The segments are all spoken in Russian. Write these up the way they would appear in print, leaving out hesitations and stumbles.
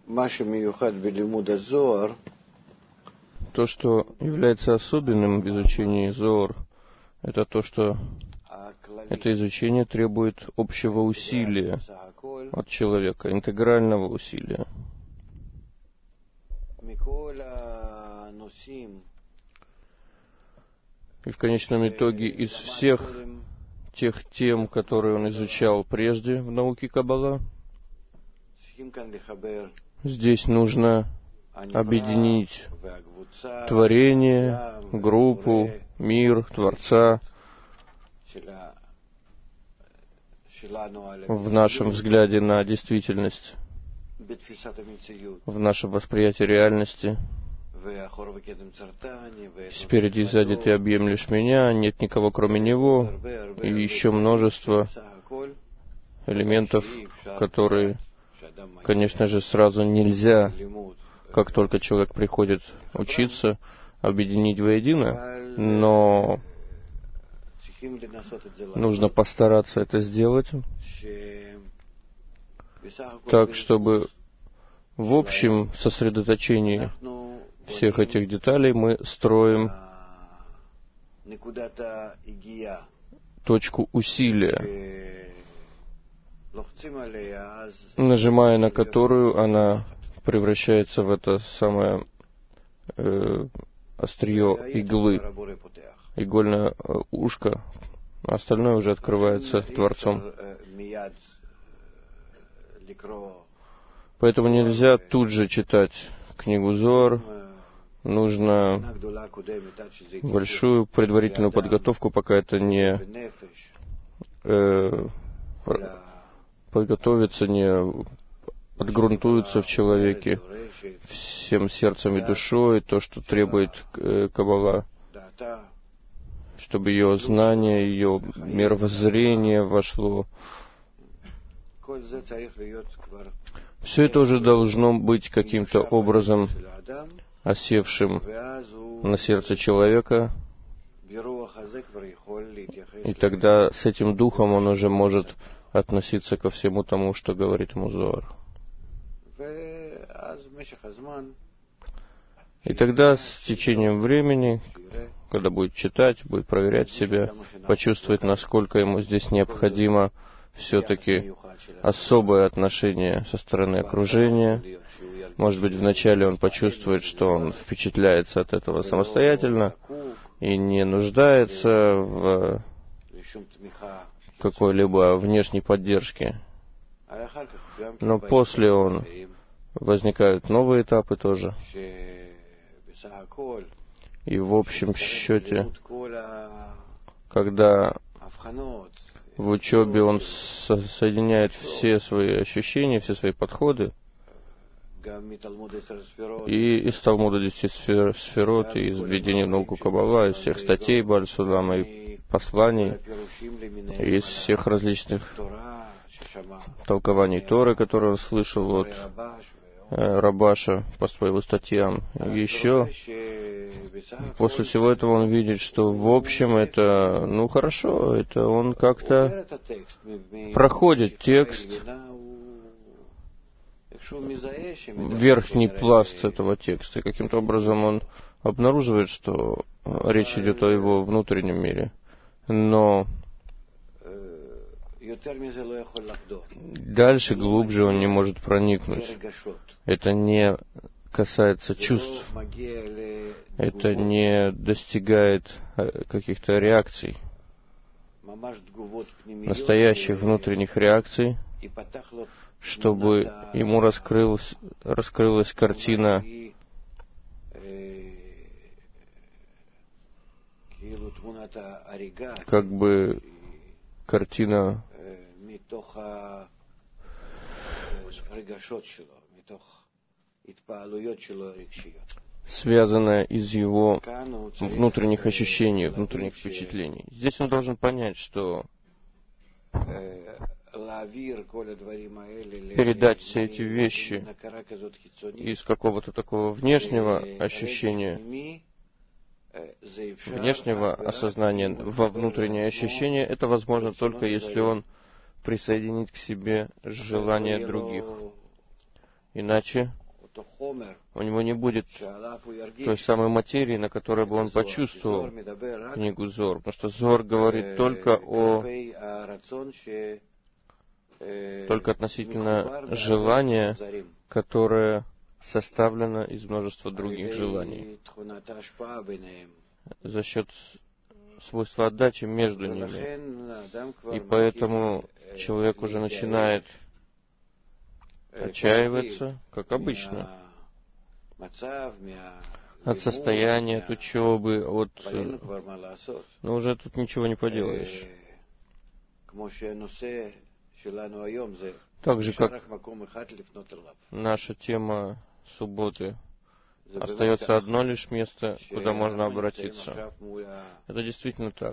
То, что является особенным в изучении Зоар, это то, что это изучение требует общего усилия от человека, интегрального усилия. И в конечном итоге из всех тех тем, которые он изучал прежде в науке Каббала, здесь нужно объединить творение, группу, мир, Творца в нашем взгляде на действительность, в нашем восприятии реальности. Спереди и сзади ты объемлешь меня, нет никого кроме него, и еще множество элементов, которые, конечно же, сразу нельзя, как только человек приходит учиться, объединить воедино, но нужно постараться это сделать так, чтобы в общем сосредоточении всех этих деталей мы строим точку усилия, нажимая на которую она превращается в это самое острие иглы, игольное ушко, а остальное уже открывается Творцом. Поэтому нельзя тут же читать книгу Зоар. Нужно большую предварительную подготовку, пока это не подготовится, не отгрунтуется в человеке всем сердцем и душой, то, что требует Каббала, чтобы ее знание, ее мировоззрение вошло. Все это уже должно быть каким-то образом осевшим на сердце человека, и тогда с этим духом он уже может относиться ко всему тому, что говорит ему Зоар. И тогда с течением времени, когда будет читать, будет проверять себя, почувствовать, насколько ему здесь необходимо все-таки особое отношение со стороны окружения. Может быть, вначале он почувствует, что он впечатляется от этого самостоятельно и не нуждается в какой-либо внешней поддержке. Но после возникают новые этапы тоже. И в общем счете, когда в учебе он соединяет все свои ощущения, все свои подходы, и из Талмуда 10 сферот, и из введения в науку Каббала, из всех статей Бааль Сулама и посланий, и из всех различных толкований Торы, которые он слышал от Рабаша по своим статьям. И еще после всего этого он видит, что в общем это, хорошо, это он как-то проходит текст, верхний пласт этого текста, и каким-то образом он обнаруживает, что речь идет о его внутреннем мире. Но дальше, глубже он не может проникнуть. Это не касается чувств. Это не достигает каких-то реакций, настоящих внутренних реакций, чтобы ему раскрылась картина как бы картина связанная из его внутренних ощущений, внутренних впечатлений. Здесь он должен понять, что передать все эти вещи из какого-то такого внешнего ощущения, внешнего осознания во внутреннее ощущение, это возможно только если он присоединит к себе желания других. Иначе у него не будет той самой материи, на которой бы он почувствовал книгу Зор. Потому что Зор говорит только относительно желания, которое составлено из множества других желаний, за счет свойства отдачи между ними. И поэтому человек уже начинает отчаиваться, как обычно, от состояния, от учебы, но уже тут ничего не поделаешь. Так же, как наша тема субботы, остается одно лишь место, куда можно обратиться. Это действительно так.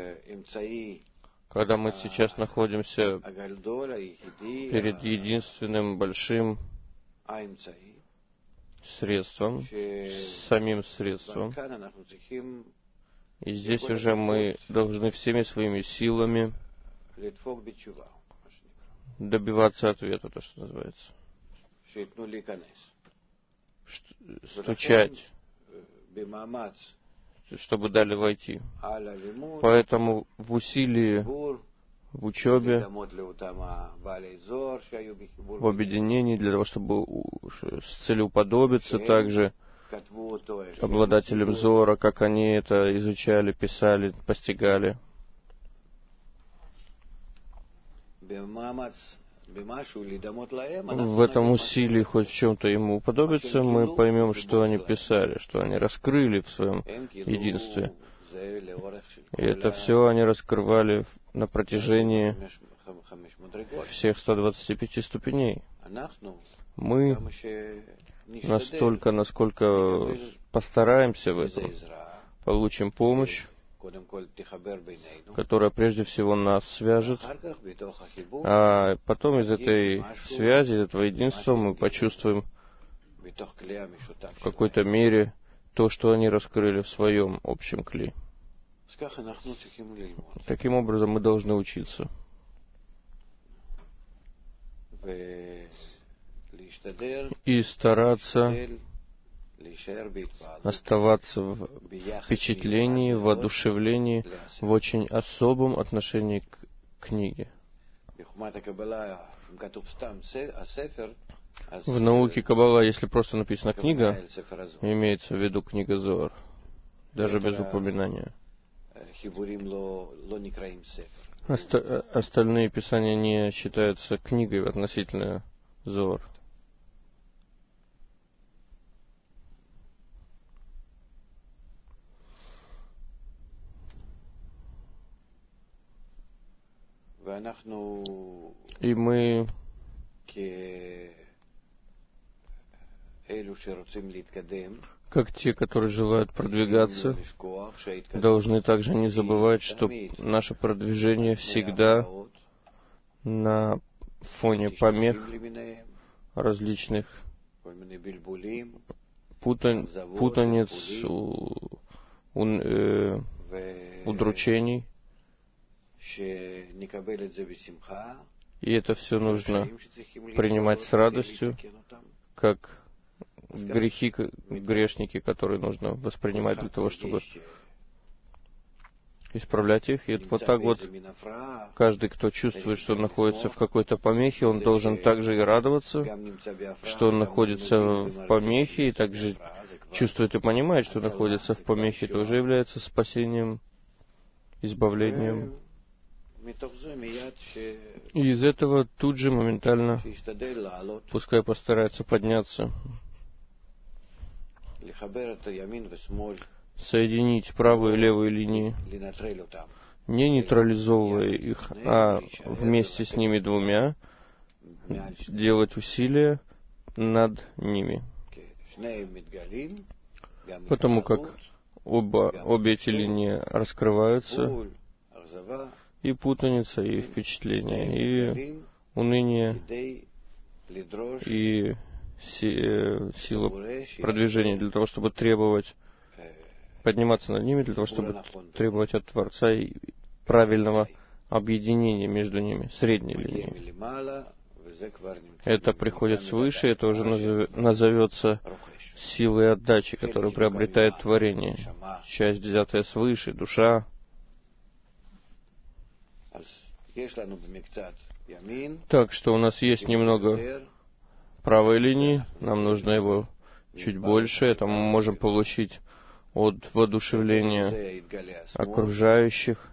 Когда мы сейчас находимся перед единственным большим средством, самим средством, и здесь уже мы должны всеми своими силами добиваться ответа, то, что называется. Стучать, чтобы дали войти. Поэтому в усилии, в учебе, в объединении, для того, чтобы с целью уподобиться также обладателям Зора, как они это изучали, писали, постигали. В этом усилии хоть в чем-то ему уподобиться, мы поймем, что они писали, что они раскрыли в своем единстве. И это все они раскрывали на протяжении всех 125 ступеней. Мы настолько, насколько постараемся в этом, получим помощь, которая прежде всего нас свяжет, а потом из этой связи, из этого единства мы почувствуем в какой-то мере то, что они раскрыли в своем общем кли. Таким образом, мы должны учиться. И стараться оставаться в впечатлении, в воодушевлении, в очень особом отношении к книге. В науке Каббала, если просто написана книга, имеется в виду книга Зоар, даже без упоминания. Остальные писания не считаются книгой относительно Зоар. И мы, как те, которые желают продвигаться, должны также не забывать, что наше продвижение всегда на фоне помех различных путаниц, удручений. И это все нужно принимать с радостью, как грехи, грешники, которые нужно воспринимать для того, чтобы исправлять их. И вот так вот каждый, кто чувствует, что он находится в какой-то помехе, он должен также и радоваться, что он находится в помехе, и также чувствует и понимает, что находится в помехе, это уже является спасением, избавлением. И из этого тут же моментально, пускай постарается подняться, соединить правую и левую линии, не нейтрализовывая их, а вместе с ними двумя делать усилия над ними. Потому как обе эти линии раскрываются, и путаница, и впечатление, и уныние, и сила продвижения для того, чтобы требовать, подниматься над ними, для того, чтобы требовать от Творца и правильного объединения между ними, средней линии. Это приходит свыше, это уже назовется силой отдачи, которую приобретает творение. Часть взятая свыше, душа. Так что у нас есть немного правой линии, нам нужно его чуть больше, это мы можем получить от воодушевления окружающих,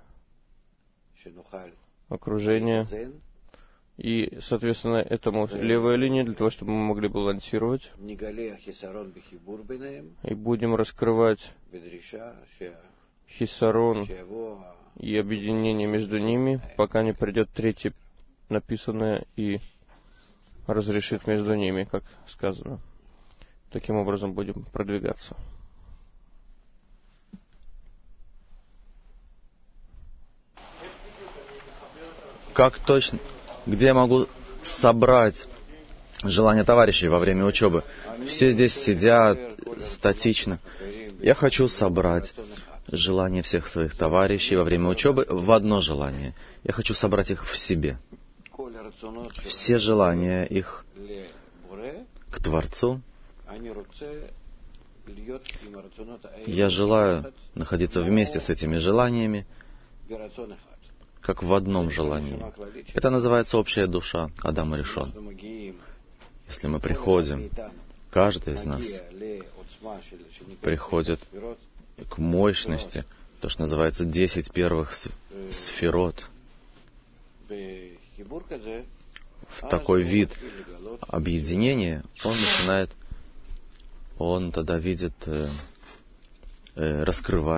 окружения. И, соответственно, этому левая линия, для того, чтобы мы могли балансировать. И будем раскрывать хисарон и объединение между ними, пока не придет третье написанное и разрешит между ними, как сказано. Таким образом будем продвигаться. Как точно? Где я могу собрать желания товарищей во время учебы? Все здесь сидят статично. Я хочу собрать желания всех своих товарищей во время учебы в одно желание. Я хочу собрать их в себе. Все желания их к Творцу. Я желаю находиться вместе с этими желаниями, как в одном желании. Это называется общая душа, Адам Ришон. Если мы приходим, каждый из нас приходит к мощности, то, что называется 10 первых сферот, в такой вид объединения, он тогда видит, раскрывает